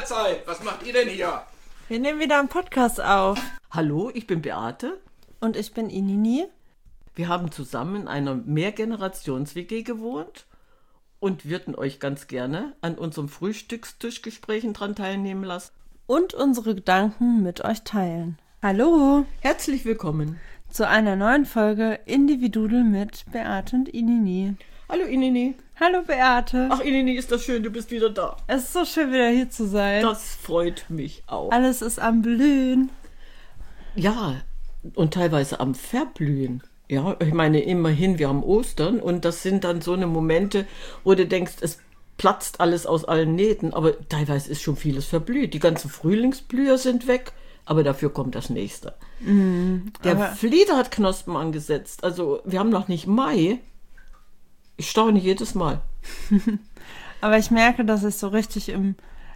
Mahlzeit! Was macht ihr denn hier? Wir nehmen wieder einen Podcast auf. Hallo, ich bin Beate. Und ich bin Inini. Wir haben zusammen in einer Mehrgenerations-WG gewohnt und würden euch ganz gerne an unserem Frühstückstischgesprächen dran teilnehmen lassen. Und unsere Gedanken mit euch teilen. Hallo Herzlich willkommen. zu einer neuen Folge Individudel mit Beate und Inini. Hallo Inini. Hallo Beate. Ach Inini, ist das schön, du bist wieder da. Es ist so schön, wieder hier zu sein. Das freut mich auch. Alles ist am Blühen. Ja, und teilweise am Verblühen. Ja, ich meine, immerhin, wir haben Ostern und das sind dann so eine Momente, wo du denkst, es platzt alles aus allen Nähten, aber teilweise ist schon vieles verblüht. Die ganzen Frühlingsblüher sind weg, aber dafür kommt das nächste. Der Flieder hat Knospen angesetzt, also wir haben noch nicht Mai. Ich staune jedes Mal. Aber ich merke, dass ich so richtig im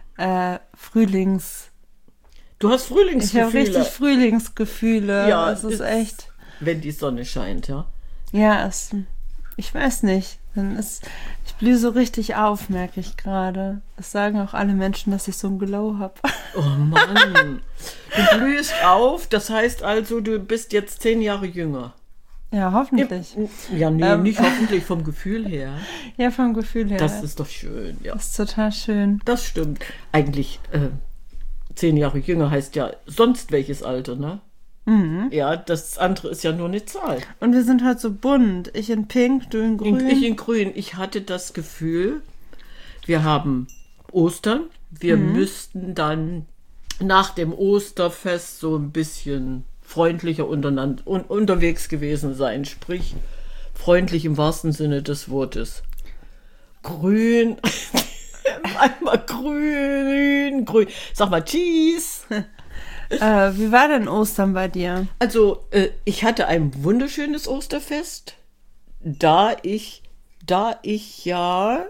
Du hast Frühlingsgefühle. Ich habe richtig Frühlingsgefühle. Ja, es ist echt. Wenn die Sonne scheint, ja. Ja, ich weiß nicht. Ich blühe so richtig auf, merke ich gerade. Das sagen auch alle Menschen, dass ich so ein Glow habe. Oh Mann. Du blühst auf, das heißt also, du bist jetzt 10 Jahre jünger. Ja, hoffentlich. Ja, nee, nicht hoffentlich, vom Gefühl her. Ja, vom Gefühl her. Das ist doch schön, ja. Das ist total schön. Das stimmt. Eigentlich 10 Jahre jünger heißt ja sonst welches Alter, ne? Mhm. Ja, das andere ist ja nur eine Zahl. Und wir sind halt so bunt. Ich in pink, du in grün. Ich in grün. Ich hatte das Gefühl, wir haben Ostern. Wir müssten dann nach dem Osterfest so ein bisschen freundlicher untereinander unterwegs gewesen sein. Sprich, freundlich im wahrsten Sinne des Wortes. Grün. Einmal grün. Sag mal Cheese. Wie war denn Ostern bei dir? Also, ich hatte ein wunderschönes Osterfest, da ich ja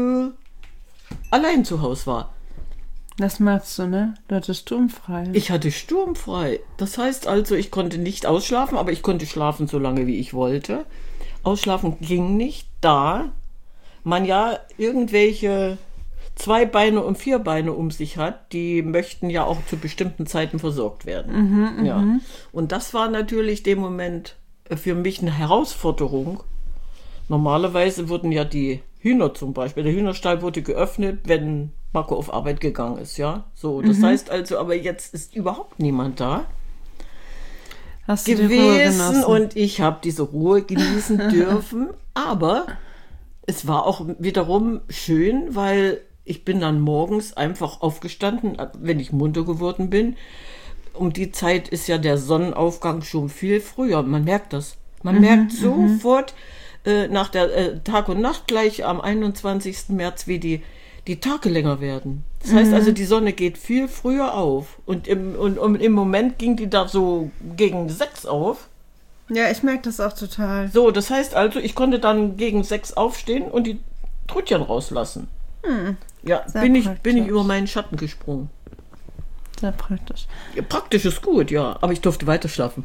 allein zu Hause war. Das magst du, ne? Du hattest sturmfrei. Ich hatte sturmfrei. Das heißt also, ich konnte nicht ausschlafen, aber ich konnte schlafen, so lange wie ich wollte. Ausschlafen ging nicht, da man ja irgendwelche 2 Beine und 4 Beine um sich hat, die möchten ja auch zu bestimmten Zeiten versorgt werden. Ja. Und das war natürlich dem Moment für mich eine Herausforderung. Normalerweise wurden ja die Hühner zum Beispiel, der Hühnerstall wurde geöffnet, wenn Marco auf Arbeit gegangen ist, ja. So, das heißt also, aber jetzt ist überhaupt niemand da Hast du die Ruhe genossen? Und ich habe diese Ruhe genießen dürfen, aber es war auch wiederum schön, weil ich bin dann morgens einfach aufgestanden, wenn ich munter geworden bin. Um die Zeit ist ja der Sonnenaufgang schon viel früher. Man merkt das. Man merkt sofort nach der Tag und Nacht gleich am 21. März, wie die Tage länger werden. Das heißt also, die Sonne geht viel früher auf. Und im Moment ging die da so gegen 6 auf. Ja, ich merke das auch total. So, das heißt also, ich konnte dann gegen 6 aufstehen und die Trötchen rauslassen. Ja, bin ich über meinen Schatten gesprungen. Sehr praktisch. Ja, praktisch ist gut, ja. Aber ich durfte weiter schlafen.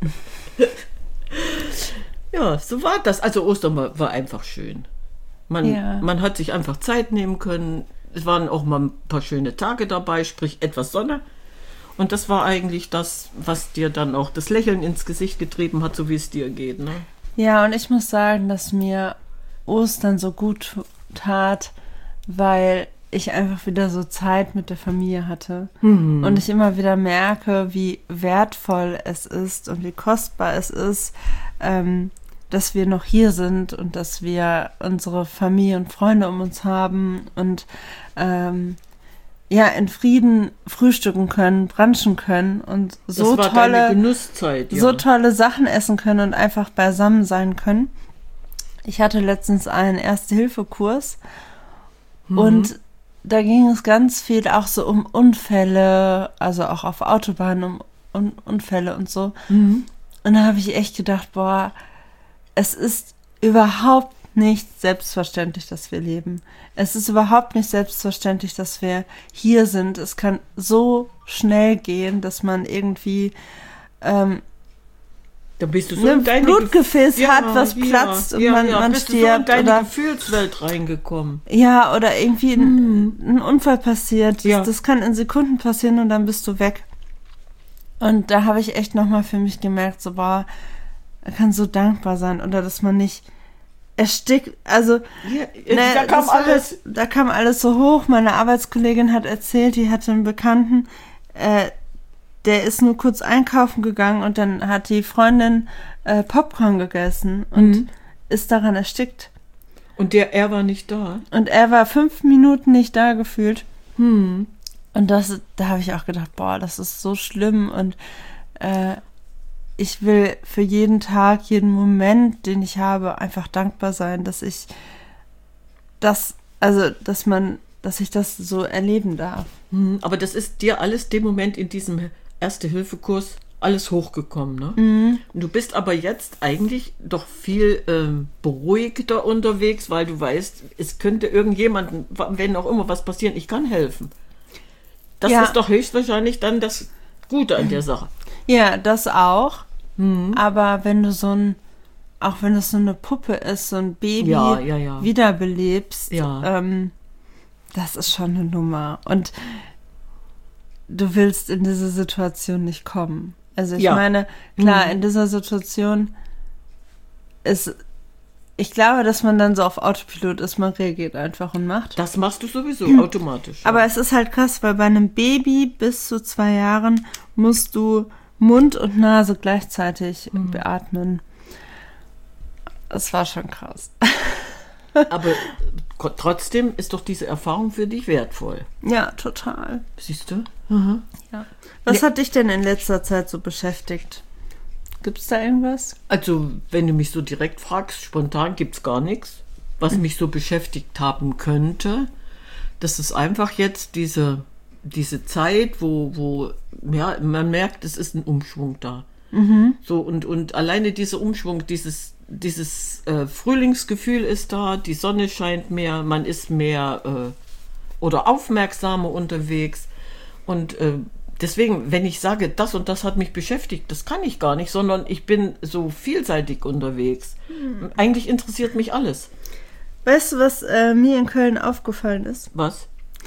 Ja, so war das. Also Ostern war einfach schön. Man hat sich einfach Zeit nehmen können. Es waren auch mal ein paar schöne Tage dabei, sprich etwas Sonne. Und das war eigentlich das, was dir dann auch das Lächeln ins Gesicht getrieben hat, so wie es dir geht, ne? Ja, und ich muss sagen, dass mir Ostern so gut tat, weil ich einfach wieder so Zeit mit der Familie hatte. Und ich immer wieder merke, wie wertvoll es ist und wie kostbar es ist, dass wir noch hier sind und dass wir unsere Familie und Freunde um uns haben und in Frieden frühstücken können, brunchen können und so das war tolle deine Genusszeit, ja. So tolle Sachen essen können und einfach beisammen sein können. Ich hatte letztens einen Erste-Hilfe-Kurs und da ging es ganz viel auch so um Unfälle, also auch auf Autobahnen um Unfälle und so. Und da habe ich echt gedacht, boah, es ist überhaupt nicht selbstverständlich, dass wir leben. Es ist überhaupt nicht selbstverständlich, dass wir hier sind. Es kann so schnell gehen, dass man irgendwie Da bist du so in deine Blutgefäß hat, was platzt und man bist stirbt. Du so in deine oder Gefühlswelt reingekommen. Ja, oder irgendwie ein Unfall passiert. Ja. Das kann in Sekunden passieren und dann bist du weg. Und da habe ich echt nochmal für mich gemerkt, so, boah, man kann so dankbar sein oder dass man nicht erstickt. Also, da kam alles so hoch. Meine Arbeitskollegin hat erzählt, die hatte einen Bekannten, der ist nur kurz einkaufen gegangen und dann hat die Freundin Popcorn gegessen und ist daran erstickt. Und er war nicht da? Und er war 5 Minuten nicht da gefühlt. Und da habe ich auch gedacht, boah, das ist so schlimm und ich will für jeden Tag, jeden Moment, den ich habe, einfach dankbar sein, dass ich das so erleben darf. Aber das ist dir alles dem Moment in diesem Erste-Hilfe-Kurs alles hochgekommen, ne? Du bist aber jetzt eigentlich doch viel beruhigter unterwegs, weil du weißt, es könnte irgendjemandem, wenn auch immer was passieren, ich kann helfen. Das ist doch höchstwahrscheinlich dann das Gute an der Sache. Ja, das auch. Aber wenn du auch wenn es so eine Puppe ist, so ein Baby wiederbelebst, das ist schon eine Nummer. Und du willst in diese Situation nicht kommen. Also ich meine, klar, in dieser Situation ich glaube, dass man dann so auf Autopilot ist, man reagiert einfach und macht. Das machst du sowieso automatisch. Aber es ist halt krass, weil bei einem Baby bis zu 2 Jahren musst du Mund und Nase gleichzeitig beatmen. Das war schon krass. Aber trotzdem ist doch diese Erfahrung für dich wertvoll. Ja, total. Siehst du? Ja. Was hat dich denn in letzter Zeit so beschäftigt? Gibt es da irgendwas? Also, wenn du mich so direkt fragst, spontan gibt es gar nichts, was mich so beschäftigt haben könnte. Das ist einfach jetzt diese Zeit, wo man merkt, es ist ein Umschwung da. So, und alleine dieser Umschwung, dieses Frühlingsgefühl ist da, die Sonne scheint mehr, man ist mehr oder aufmerksamer unterwegs. Und deswegen, wenn ich sage, das und das hat mich beschäftigt, das kann ich gar nicht, sondern ich bin so vielseitig unterwegs. Eigentlich interessiert mich alles. Weißt du, was mir in Köln aufgefallen ist? Was?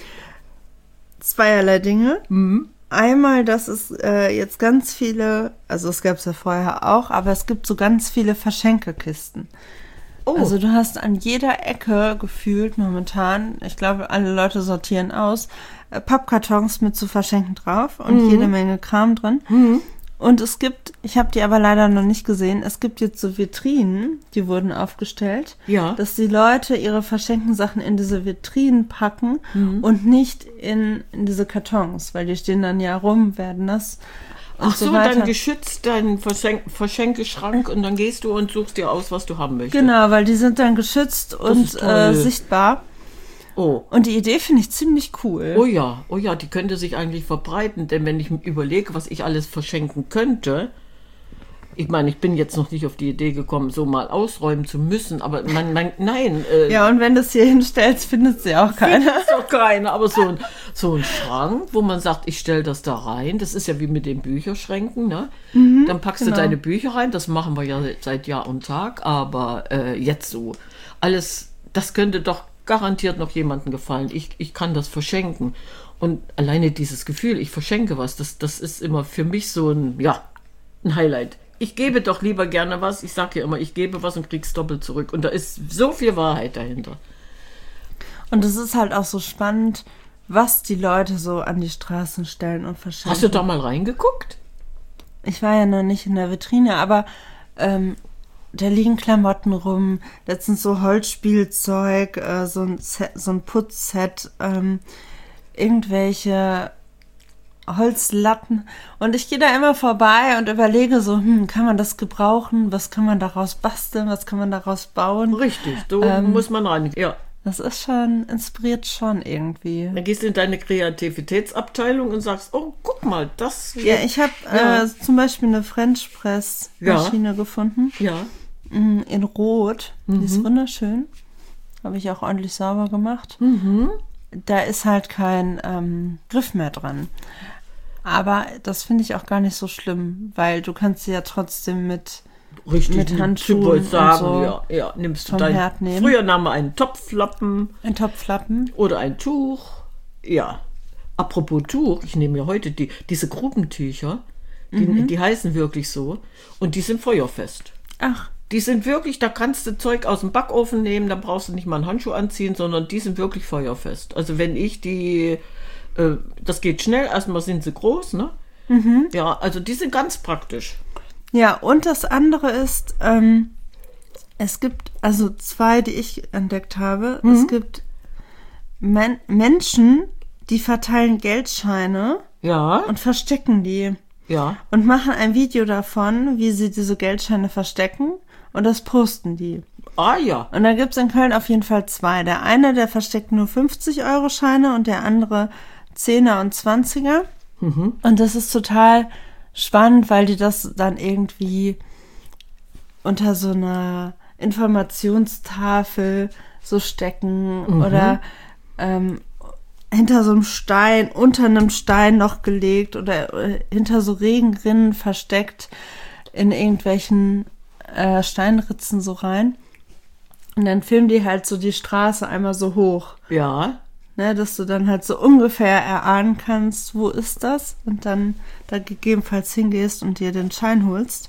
Zweierlei Dinge. Einmal, dass es jetzt ganz viele, also es gab es ja vorher auch, aber es gibt so ganz viele Verschenkekisten. Oh. Also du hast an jeder Ecke gefühlt momentan, ich glaube, alle Leute sortieren aus, Pappkartons mit zu verschenken drauf und jede Menge Kram drin. Und es gibt, ich habe die aber leider noch nicht gesehen, es gibt jetzt so Vitrinen, die wurden aufgestellt, dass die Leute ihre verschenkten Sachen in diese Vitrinen packen und nicht in diese Kartons, weil die stehen dann ja rum, werden nass. Ach so, dann geschützt deinen Verschenkeschrank und dann gehst du und suchst dir aus, was du haben möchtest. Genau, weil die sind dann geschützt und sichtbar. Oh. Und die Idee finde ich ziemlich cool. Oh ja, die könnte sich eigentlich verbreiten, denn wenn ich mir überlege, was ich alles verschenken könnte, ich meine, ich bin jetzt noch nicht auf die Idee gekommen, so mal ausräumen zu müssen, aber nein. Ja, und wenn du es hier hinstellst, findet sie auch keiner. Findet auch keiner, aber so ein Schrank, wo man sagt, ich stelle das da rein, das ist ja wie mit den Bücherschränken, ne? Dann packst du deine Bücher rein, das machen wir ja seit Jahr und Tag, aber jetzt so alles, das könnte doch garantiert noch jemandem gefallen. Ich kann das verschenken. Und alleine dieses Gefühl, ich verschenke was, das ist immer für mich so ein Highlight. Ich gebe doch lieber gerne was. Ich sage ja immer, ich gebe was und krieg's doppelt zurück. Und da ist so viel Wahrheit dahinter. Und es ist halt auch so spannend, was die Leute so an die Straßen stellen und verschenken. Hast du da mal reingeguckt? Ich war ja noch nicht in der Vitrine, aber da liegen Klamotten rum, letztens so Holzspielzeug, so ein Putzset, irgendwelche Holzlatten. Und ich gehe da immer vorbei und überlege so, kann man das gebrauchen? Was kann man daraus basteln? Was kann man daraus bauen? Richtig, so muss man rein. Ja. Das ist inspiriert schon irgendwie. Dann gehst du in deine Kreativitätsabteilung und sagst, oh, guck mal, das... Ja, ich habe zum Beispiel eine French Press Maschine gefunden. Ja. In Rot. Die ist wunderschön. Habe ich auch ordentlich sauber gemacht. Da ist halt kein Griff mehr dran. Aber das finde ich auch gar nicht so schlimm, weil du kannst sie ja trotzdem mit Handschuhen wollte sagen, und so ja, nimmst du vom Herd nehmen. Früher nahm man einen Topflappen. Ein Topflappen. Oder ein Tuch. Ja. Apropos Tuch, ich nehme ja heute diese Grubentücher, die heißen wirklich so, und die sind feuerfest. Ach. Die sind wirklich, da kannst du Zeug aus dem Backofen nehmen, da brauchst du nicht mal einen Handschuh anziehen, sondern die sind wirklich feuerfest. Also wenn ich das geht schnell, erstmal sind sie groß, ne? Ja, also die sind ganz praktisch. Ja, und das andere ist, es gibt also 2, die ich entdeckt habe. Es gibt Menschen, die verteilen Geldscheine und verstecken die. Ja. Und machen ein Video davon, wie sie diese Geldscheine verstecken, und das posten die. Ah ja. Und da gibt es in Köln auf jeden Fall 2. Der eine, der versteckt nur 50-Euro-Scheine und der andere 10er und 20er. Und das ist total spannend, weil die das dann irgendwie unter so einer Informationstafel so stecken oder hinter so einem Stein, unter einem Stein noch gelegt oder hinter so Regenrinnen versteckt in irgendwelchen Steinritzen so rein. Und dann filmen die halt so die Straße einmal so hoch. Ja. Ne, dass du dann halt so ungefähr erahnen kannst, wo ist das? Und dann da gegebenenfalls hingehst und dir den Schein holst.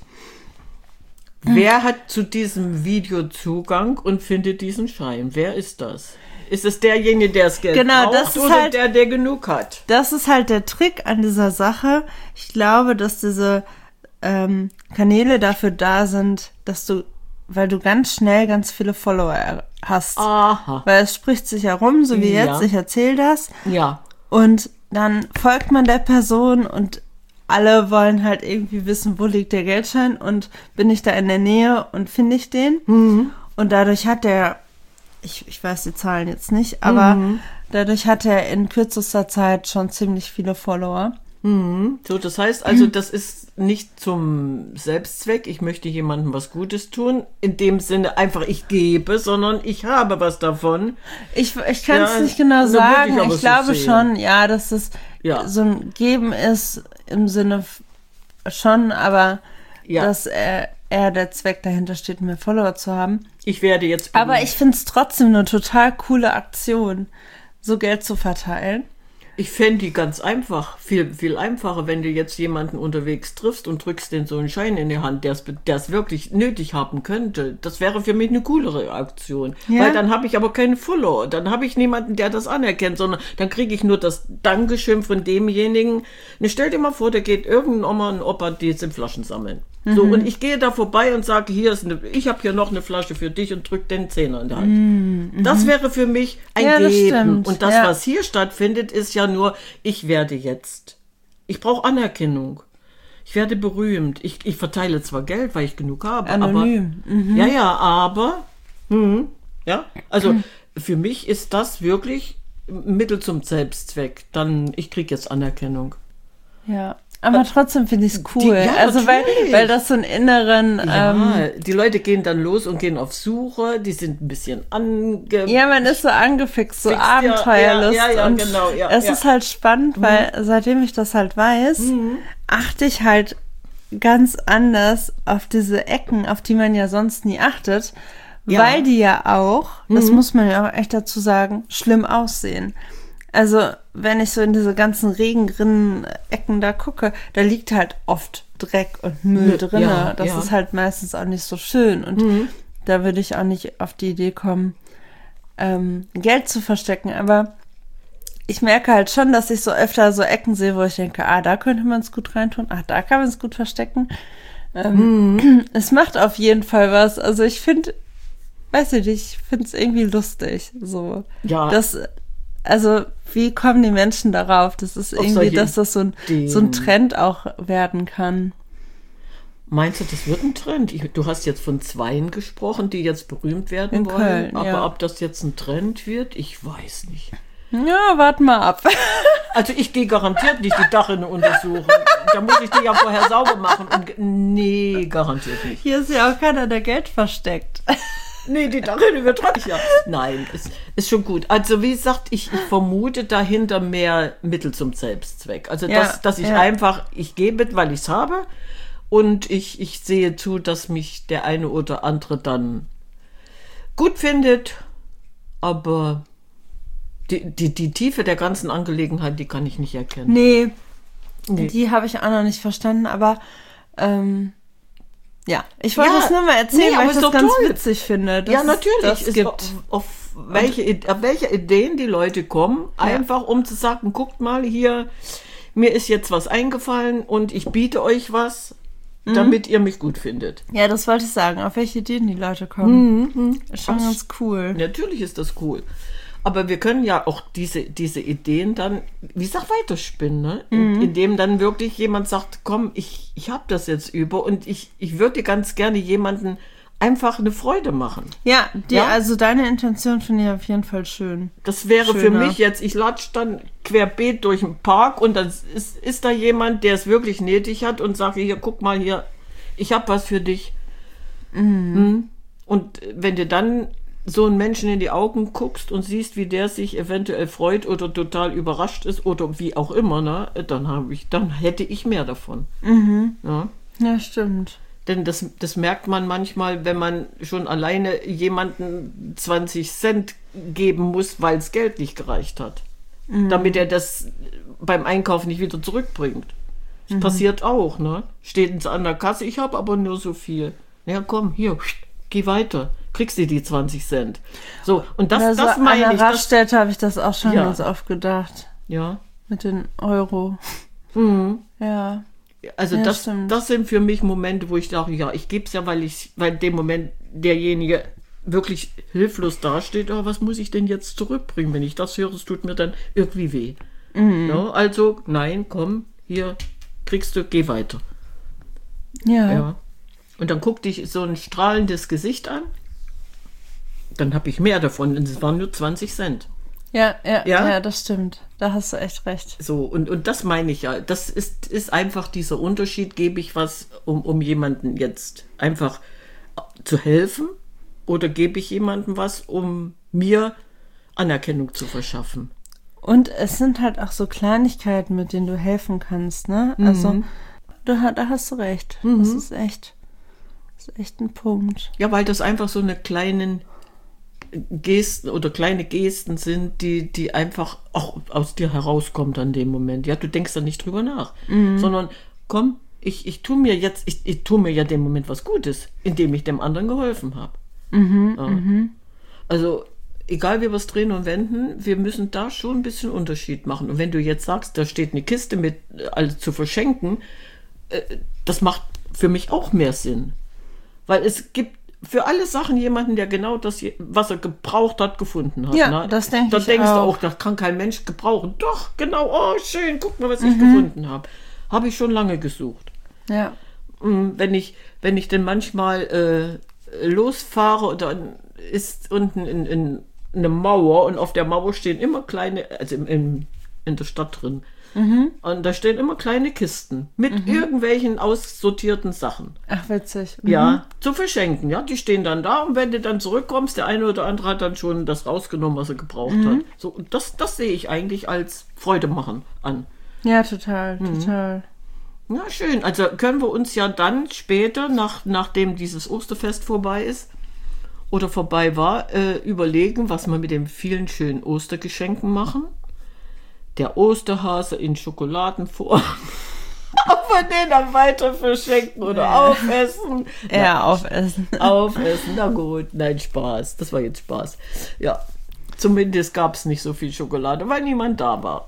Wer hat zu diesem Video Zugang und findet diesen Schein? Wer ist das? Ist es derjenige, der das Geld braucht, das ist oder halt, der genug hat? Das ist halt der Trick an dieser Sache. Ich glaube, dass diese Kanäle dafür da sind, weil du ganz schnell ganz viele Follower hast. Aha. Weil es spricht sich herum, so wie jetzt, ich erzähle das. Ja. Und dann folgt man der Person und alle wollen halt irgendwie wissen, wo liegt der Geldschein und bin ich da in der Nähe und finde ich den. Und dadurch hat der, ich weiß die Zahlen jetzt nicht, aber dadurch hat er in kürzester Zeit schon ziemlich viele Follower. So, das heißt also, das ist nicht zum Selbstzweck, ich möchte jemandem was Gutes tun, in dem Sinne einfach ich gebe, sondern ich habe was davon. Ich kann es nicht genau sagen, ich glaube schon, ja, dass es so ein Geben ist im Sinne schon, aber dass der Zweck dahinter steht, mehr Follower zu haben. Ich werde jetzt berühmt. Aber ich finde es trotzdem eine total coole Aktion, so Geld zu verteilen. Ich fände die ganz einfach, viel, viel einfacher, wenn du jetzt jemanden unterwegs triffst und drückst den so einen Schein in die Hand, der es wirklich nötig haben könnte. Das wäre für mich eine coolere Aktion. Ja. Weil dann habe ich aber keinen Follower. Dann habe ich niemanden, der das anerkennt, sondern dann kriege ich nur das Dankeschön von demjenigen. Stell dir mal vor, da geht irgendein Oma und Opa, die sind Flaschen sammeln. So, und ich gehe da vorbei und sage, ich habe hier noch eine Flasche für dich und drück den Zehner in die Hand. Das wäre für mich ein Geben. Und das, was hier stattfindet, ist ja nur, ich brauche Anerkennung. Ich werde berühmt. Ich verteile zwar Geld, weil ich genug habe. Anonym. Aber, also für mich ist das wirklich Mittel zum Selbstzweck. Ich kriege jetzt Anerkennung. Ja. Aber trotzdem finde ich es cool. Weil das so einen inneren... die Leute gehen dann los und gehen auf Suche. Die sind ein bisschen Ja, man ist so angefixt, so Abenteuerlust. Es ist halt spannend, weil seitdem ich das halt weiß, achte ich halt ganz anders auf diese Ecken, auf die man ja sonst nie achtet. Weil die ja auch, das muss man ja auch echt dazu sagen, schlimm aussehen. Also, wenn ich so in diese ganzen Regenrinnen-Ecken da gucke, da liegt halt oft Dreck und Müll drin. Das ist halt meistens auch nicht so schön. Und da würde ich auch nicht auf die Idee kommen, Geld zu verstecken. Aber ich merke halt schon, dass ich so öfter so Ecken sehe, wo ich denke, da könnte man es gut reintun. Da kann man es gut verstecken. Es macht auf jeden Fall was. Also ich finde, ich finde es irgendwie lustig. So. Ja. Also, wie kommen die Menschen darauf? Das ist irgendwie, dass das so ein Trend auch werden kann. Meinst du, das wird ein Trend? Du hast jetzt von 2 gesprochen, die jetzt berühmt werden wollen. Köln, aber ob das jetzt ein Trend wird, ich weiß nicht. Ja, warten mal ab. Also ich gehe garantiert nicht die Dachrinne untersuchen. Da muss ich die ja vorher sauber machen. Nee, garantiert nicht. Hier ist ja auch keiner, der Geld versteckt. Nee, da reden wir dran. Ja. Nein, ist schon gut. Also wie gesagt, ich vermute dahinter mehr Mittel zum Selbstzweck. Also dass ich einfach, ich gebe, weil ich es habe und ich sehe zu, dass mich der eine oder andere dann gut findet, aber die Tiefe der ganzen Angelegenheit, die kann ich nicht erkennen. Nee. Die habe ich auch noch nicht verstanden, aber ja, ich wollte das nur mal erzählen, weil ich das ganz witzig finde. Ja, natürlich. Es gibt auf welche Ideen die Leute kommen, einfach um zu sagen, guckt mal hier, mir ist jetzt was eingefallen und ich biete euch was, damit ihr mich gut findet. Ja, das wollte ich sagen, auf welche Ideen die Leute kommen. Ist schon ganz cool. Natürlich ist das cool. Aber wir können ja auch diese Ideen dann, wie gesagt, weiterspinnen, ne? Indem dann wirklich jemand sagt, komm, ich habe das jetzt über und ich würde ganz gerne jemanden einfach eine Freude machen. Ja, also deine Intention finde ich auf jeden Fall schön. Das wäre für mich jetzt, ich latsche dann querbeet durch den Park und dann ist da jemand, der es wirklich nötig hat und sagt, hier, guck mal hier, ich habe was für dich. Und wenn du dann so einen Menschen in die Augen guckst und siehst, wie der sich eventuell freut oder total überrascht ist oder wie auch immer, ne, dann hätte ich mehr davon. Ja, stimmt. Denn das merkt man manchmal, wenn man schon alleine jemanden 20 Cent geben muss, weil das Geld nicht gereicht hat. Damit er das beim Einkauf nicht wieder zurückbringt. Das passiert auch, ne? Steht an der Kasse, ich habe aber nur so viel. Ja, komm, hier, geh weiter. Kriegst du die 20 Cent. So, und das meine ich. An der Raststätte habe ich das auch schon ganz oft gedacht. Ja. Mit den Euro. Ja. Also das sind für mich Momente, wo ich sage, ja, ich gebe es ja, weil in dem Moment derjenige wirklich hilflos dasteht, aber was muss ich denn jetzt zurückbringen? Wenn ich das höre, es tut mir dann irgendwie weh. Ja, also, nein, komm, hier kriegst du, geh weiter. Ja. Und dann guck dich so ein strahlendes Gesicht an, dann habe ich mehr davon, und es waren nur 20 Cent. Ja, das stimmt. Da hast du echt recht. So, und das meine ich ja. Das ist einfach dieser Unterschied, gebe ich was, um jemanden jetzt einfach zu helfen, oder gebe ich jemandem was, um mir Anerkennung zu verschaffen. Und es sind halt auch so Kleinigkeiten, mit denen du helfen kannst, ne? Also, da hast du recht. Das ist echt ein Punkt. Ja, weil das einfach so eine kleine Gesten sind, die einfach auch aus dir herauskommt an dem Moment. Ja, du denkst da nicht drüber nach, sondern komm, ich tue mir ja dem Moment was Gutes, indem ich dem anderen geholfen habe. Also, egal wie wir es drehen und wenden, wir müssen da schon ein bisschen Unterschied machen. Und wenn du jetzt sagst, da steht eine Kiste mit alles zu verschenken, das macht für mich auch mehr Sinn. Weil es gibt für alle Sachen jemanden, der genau das, was er gebraucht hat, gefunden hat. Ja, ne? das denke ich auch. Da denkst du auch, das kann kein Mensch gebrauchen. Doch, genau, oh schön, guck mal, was ich gefunden habe. Habe ich schon lange gesucht. Ja. Wenn ich denn manchmal losfahre und dann ist unten in eine Mauer und auf der Mauer stehen immer kleine, also in der Stadt drin, und da stehen immer kleine Kisten mit irgendwelchen aussortierten Sachen. Ach, witzig. Ja, zu verschenken. Ja, die stehen dann da und wenn du dann zurückkommst, der eine oder andere hat dann schon das rausgenommen, was er gebraucht hat. So, und das sehe ich eigentlich als Freude machen an. Ja, total. Ja, schön. Also können wir uns ja dann später, nachdem dieses Osterfest vorbei ist oder vorbei war, überlegen, was wir mit den vielen schönen Ostergeschenken machen. Der Osterhase in Schokoladenform. Ob wir den dann weiter verschenken oder aufessen. Ja, aufessen. Aufessen, na gut. Nein, Spaß. Das war jetzt Spaß. Ja, zumindest gab es nicht so viel Schokolade, weil niemand da war.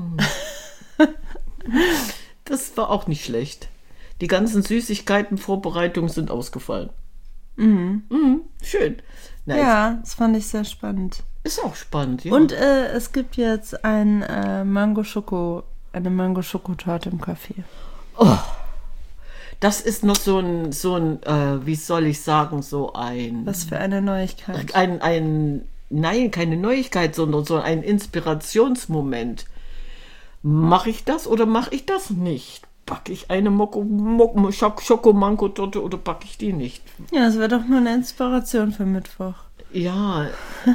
Das war auch nicht schlecht. Die ganzen Süßigkeiten-Vorbereitungen sind ausgefallen. Schön. Nice. Ja, das fand ich sehr spannend. Ist auch spannend, ja. Und es gibt jetzt eine Mango-Schokotorte im Café. Oh, das ist noch so ein, wie soll ich sagen, so ein... Was für eine Neuigkeit. Nein, keine Neuigkeit, sondern so ein Inspirationsmoment. Mache ich das oder mache ich das nicht? backe ich eine Schokomango-Torte oder backe ich die nicht? Ja, das wäre doch mal eine Inspiration für Mittwoch. Ja,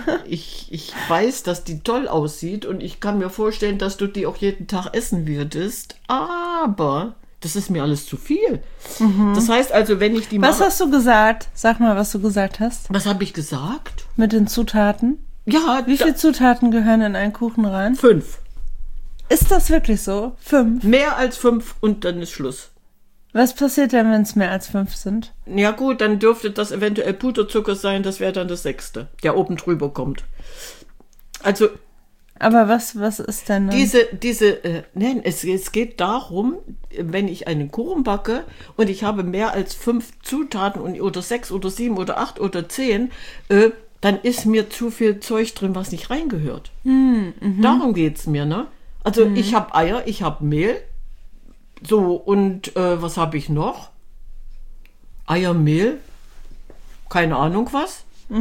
ich weiß, dass die toll aussieht und ich kann mir vorstellen, dass du die auch jeden Tag essen würdest, aber das ist mir alles zu viel. Das heißt also, wenn ich die Was hast du gesagt? Sag mal, was du gesagt hast. Was habe ich gesagt? Mit den Zutaten? Ja, Wie viele Zutaten gehören in einen Kuchen rein? 5. Ist das wirklich so? 5? Mehr als 5 und dann ist Schluss. Was passiert denn, wenn es mehr als 5 sind? Ja gut, dann dürfte das eventuell Puderzucker sein, das wäre dann das 6., der oben drüber kommt. Also Aber was ist denn dann? nein, es geht darum, wenn ich einen Kuchen backe und ich habe mehr als 5 Zutaten oder 6 oder 7 oder 8 oder 10, dann ist mir zu viel Zeug drin, was nicht reingehört. Darum geht's mir, ne? Also ich habe Eier, ich habe Mehl, so und was habe ich noch? Eier, Mehl, keine Ahnung was.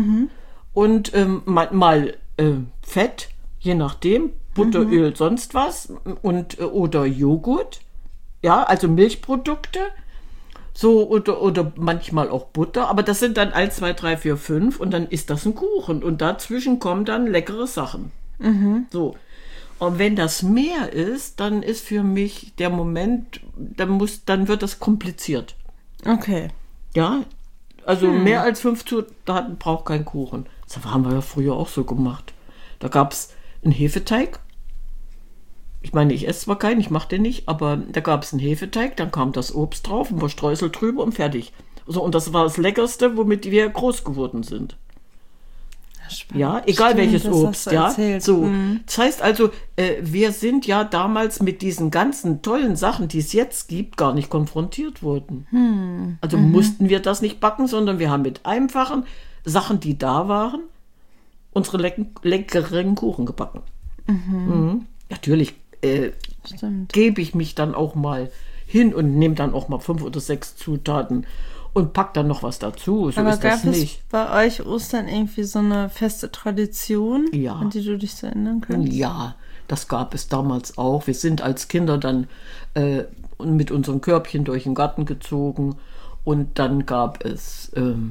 Und mal Fett, je nachdem, Butter, Öl, sonst was und oder Joghurt, ja, also Milchprodukte, so oder manchmal auch Butter, aber das sind dann 1, 2, 3, 4, 5 und dann ist das ein Kuchen und dazwischen kommen dann leckere Sachen. So. Und wenn das mehr ist, dann ist für mich der Moment, dann wird das kompliziert. Okay. Ja, also mehr als 5 Zutaten braucht kein Kuchen. Das haben wir ja früher auch so gemacht. Da gab es einen Hefeteig. Ich meine, ich esse zwar keinen, ich mache den nicht, aber da gab es einen Hefeteig, dann kam das Obst drauf, ein paar Streusel drüber und fertig. So, und das war das Leckerste, womit wir groß geworden sind. Spannend. Ja, egal Stimmt, welches das Obst, hast du ja. erzählt. So, das heißt also, wir sind ja damals mit diesen ganzen tollen Sachen, die es jetzt gibt, gar nicht konfrontiert worden. Also mussten wir das nicht backen, sondern wir haben mit einfachen Sachen, die da waren, unsere leckeren Kuchen gebacken. Natürlich Stimmt. gebe ich mich dann auch mal hin und nehme dann auch mal 5 oder 6 Zutaten und pack dann noch was dazu. So Aber ist das gab es nicht. bei euch Ostern irgendwie so eine feste Tradition, Ja. an die du dich so erinnern kannst? Ja, das gab es damals auch. Wir sind als Kinder dann mit unseren Körbchen durch den Garten gezogen und dann gab es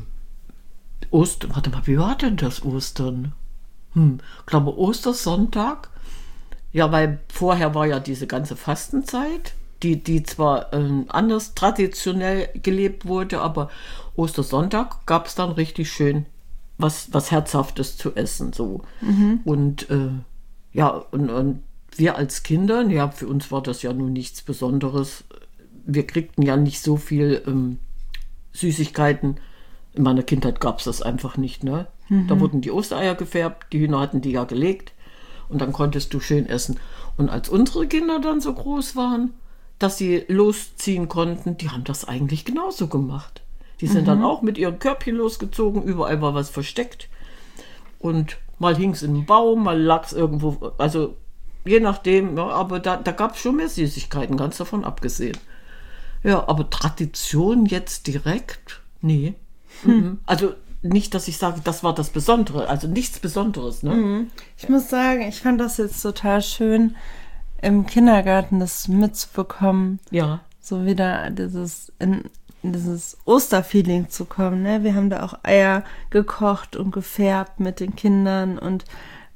Ostern. Warte mal, wie war denn das Ostern? Ich glaube Ostersonntag. Ja, weil vorher war ja diese ganze Fastenzeit, die zwar anders traditionell gelebt wurde, aber Ostersonntag gab es dann richtig schön was Herzhaftes zu essen. So. Und ja, und wir als Kinder, ja, für uns war das ja nun nichts Besonderes. Wir kriegten ja nicht so viel Süßigkeiten. In meiner Kindheit gab es das einfach nicht, ne? Da wurden die Ostereier gefärbt, die Hühner hatten die ja gelegt und dann konntest du schön essen. Und als unsere Kinder dann so groß waren, dass sie losziehen konnten, die haben das eigentlich genauso gemacht. Die sind dann auch mit ihren Körbchen losgezogen, überall war was versteckt. Und mal hing es in einem Baum, mal lag es irgendwo, also je nachdem, ja, aber da gab es schon mehr Süßigkeiten, ganz davon abgesehen. Ja, aber Tradition jetzt direkt, nee. Also nicht, dass ich sage, das war das Besondere, also nichts Besonderes, ne? Ich muss sagen, ich fand das jetzt total schön, im Kindergarten das mitzubekommen. Ja. So wieder in dieses Osterfeeling zu kommen. Ne? Wir haben da auch Eier gekocht und gefärbt mit den Kindern und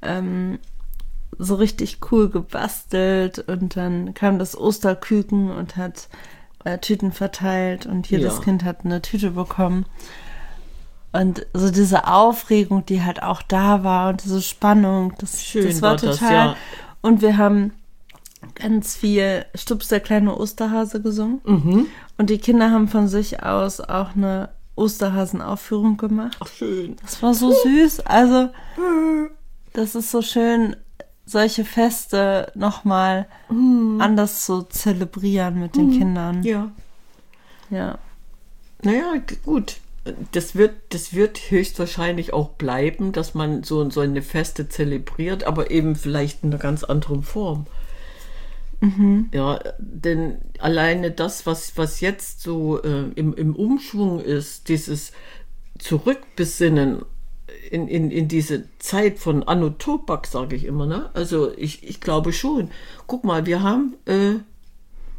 so richtig cool gebastelt. Und dann kam das Osterküken und hat Tüten verteilt und jedes Kind hat eine Tüte bekommen. Und so diese Aufregung, die halt auch da war und diese Spannung, das war total. Das, ja. Und wir haben ganz viel Stups der kleine Osterhase gesungen. Und die Kinder haben von sich aus auch eine Osterhasenaufführung gemacht. Ach, schön. Das war so süß. Also, das ist so schön, solche Feste nochmal anders zu zelebrieren mit den Kindern. Ja. Ja. Naja, gut. Das wird höchstwahrscheinlich auch bleiben, dass man so eine Feste zelebriert, aber eben vielleicht in einer ganz anderen Form. Ja, denn alleine das, was jetzt so im Umschwung ist, dieses Zurückbesinnen in diese Zeit von Anno Tobak, sage ich immer, ne? Also ich glaube schon. Guck mal, wir haben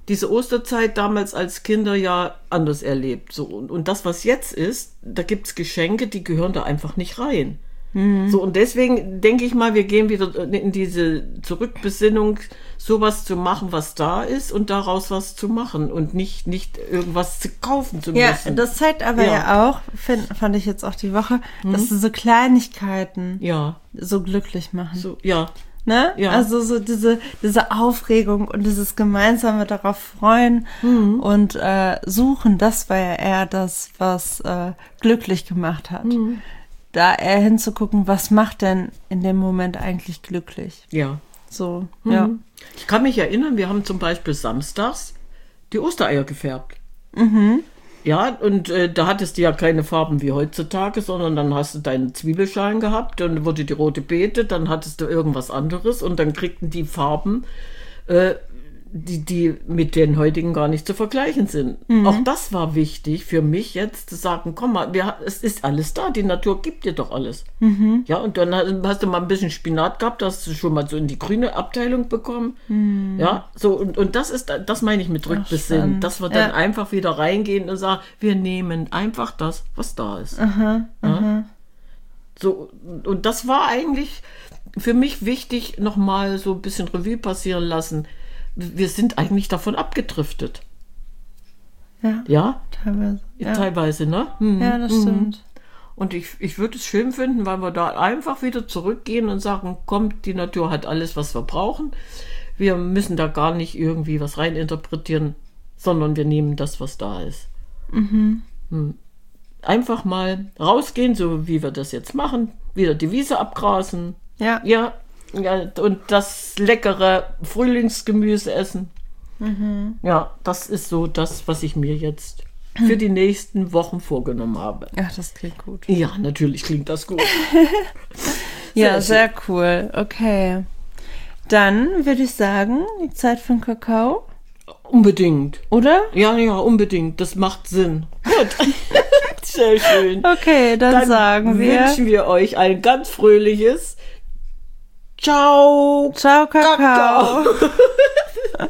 diese Osterzeit damals als Kinder ja anders erlebt. So, und das, was jetzt ist, da gibt es Geschenke, die gehören da einfach nicht rein. So, und deswegen denke ich mal, wir gehen wieder in diese Zurückbesinnung, sowas zu machen, was da ist und daraus was zu machen und nicht irgendwas zu kaufen zu müssen. Ja, das zeigt aber ja auch, fand ich jetzt auch die Woche, dass diese Kleinigkeiten so glücklich machen. So, ja. Ne? Ja. Also so diese Aufregung und dieses gemeinsame darauf freuen und suchen, das war ja eher das, was glücklich gemacht hat. Da eher hinzugucken, was macht denn in dem Moment eigentlich glücklich? Ja. So, ja. Ich kann mich erinnern, wir haben zum Beispiel samstags die Ostereier gefärbt. Ja, und da hattest du ja keine Farben wie heutzutage, sondern dann hast du deine Zwiebelschalen gehabt, dann wurde die rote Beete, dann hattest du irgendwas anderes und dann kriegten die Farben, die mit den heutigen gar nicht zu vergleichen sind. Auch das war wichtig für mich jetzt zu sagen, komm mal, es ist alles da, die Natur gibt dir doch alles. Ja, und dann hast du mal ein bisschen Spinat gehabt, hast du schon mal so in die grüne Abteilung bekommen. Ja, so, und das meine ich mit Rückbesinnen, dass wir dann einfach wieder reingehen und sagen, wir nehmen einfach das, was da ist. So, und das war eigentlich für mich wichtig, nochmal so ein bisschen Revue passieren lassen. Wir sind eigentlich davon abgedriftet. Ja? Teilweise. Ja. Teilweise, ne? Ja, das stimmt. Und ich würde es schön finden, weil wir da einfach wieder zurückgehen und sagen, komm, die Natur hat alles, was wir brauchen. Wir müssen da gar nicht irgendwie was reininterpretieren, sondern wir nehmen das, was da ist. Einfach mal rausgehen, so wie wir das jetzt machen, wieder die Wiese abgrasen. Ja. Ja, und das leckere Frühlingsgemüse essen. Ja, das ist so das, was ich mir jetzt für die nächsten Wochen vorgenommen habe. Ja, das klingt gut. Ja, natürlich klingt das gut. Ja, sehr cool. Okay. Dann würde ich sagen, die Zeit für den Kakao. Unbedingt. Oder? Ja, unbedingt. Das macht Sinn. Gut. Sehr schön. Okay, dann sagen wir. Wünschen wir euch ein ganz fröhliches Ciao. Ciao, Kakao.